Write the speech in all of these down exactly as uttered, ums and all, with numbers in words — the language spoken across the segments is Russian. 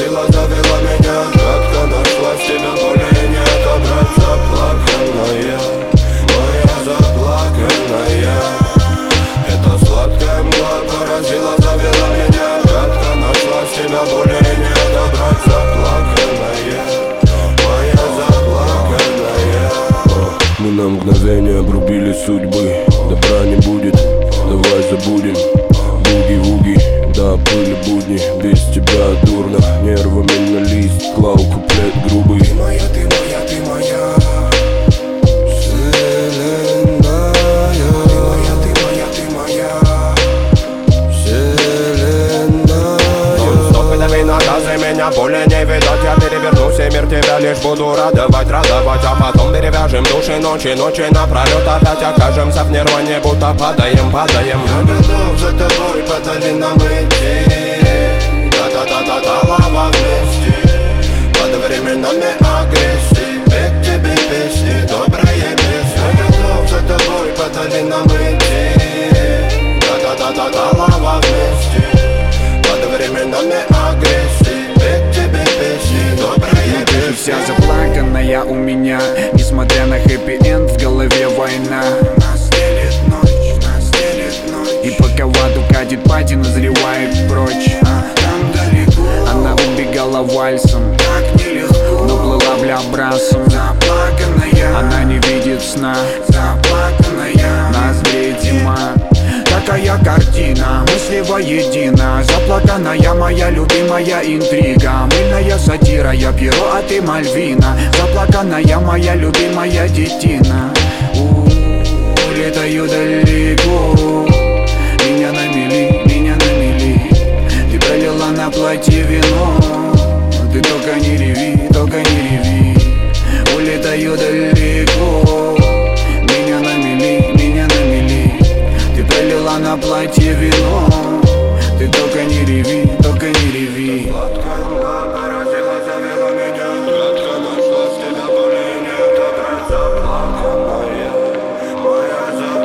поразила, завела меня. Гадко нашла в тебя более не отобрать. Заплаканная, моя заплаканная. Эта сладкая мгла поразила, завела меня. Гадко нашла в тебя более не отобрать. Заплаканная, моя заплаканная. Мы на мгновение обрубили судьбы. Добра не будет, давай забудем. Буги-вуги, да, были будни. Без тебя дурно, нервами на лист клал куплет грубый. Ты моя, ты моя, ты моя вселенная. Ты моя, ты моя, ты моя вселенная. Нон-стоп, дави наказы, меня более не видать. Я переверну все мир, тебя лишь буду радовать, радовать. А потом перевяжем души ночи, ночи напролет. Опять окажемся в нирване, будто падаем, падаем. Я готов за тобой по долинам идти. Да-да-да-да-да, лава вместе. Под временами агрессии. Петь тебе песни, добрые песни. Я готов за тобой по долинам идти. Да-да-да-да-да, лава вместе. Под временами агрессии. Петь тебе песни, добрые песни. Вся заплаканная у меня, несмотря на хэппи-энд, в голове война. Нас делит ночь, нас делит ночь. И пока в аду катит пати, назревает прочь. А там далеко Она убегала вальсом, так нелегко, но плыла бля брасом. заплаканная, Она не видит сна, заплаканная. нас греет зима. Такая картина, мысли воедино. Заплаканная моя любимая интрига. Мыльная сатира, я Пьеро, а ты Мальвина. Заплаканная моя любимая детина. У-у-у, летаю далеко. Меня на мели, меня на мели. Ты пролила на платье вино. Ты только не реви, только не реви. Улетаю далеко. Меня на мели, меня на мели. Ты пролила на платье вино. Ты только не реви, только не реви. Сладкая мгла поразила, завела меня. Гадко нашла с тебя более не отобрать. Заплаканная, моя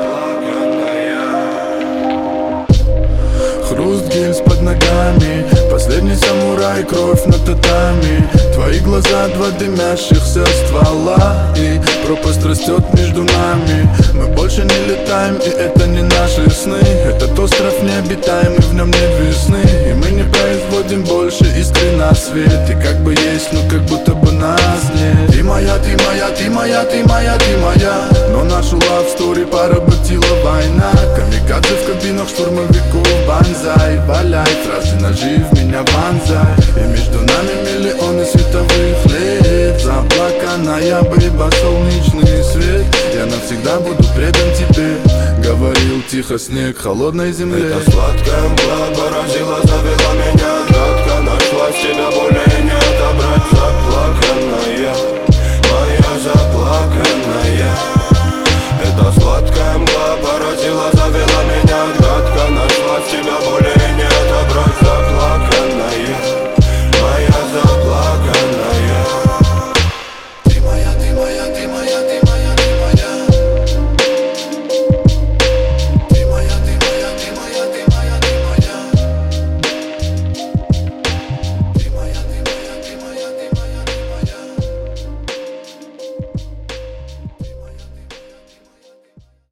заплаканная. Хруст гильз под ногами, последний самурай, кровь на татами. Твои глаза, два дымящихся ствола. И пропасть растет между нами. Мы больше не летаем, и это не наши сны. Этот остров необитаемый, в нем нет весны. И мы не производим больше искры на свет. И как бы есть, но как будто бы нас нет. Ты моя, ты моя, ты моя, ты моя, ты моя. Но нашу love story поработила война. Камикадзе в кабинах штурмовиков, банзай. Валяй, фразы ножи в меня вонзай. И между нами миллионы световых лет. Заплаканная бейба, солнечный свет. Я навсегда буду предан тебе. Говорил тихо снег холодной земле. Эта сладкая мгла поразила, завела меня. Гадко нашла с тебя более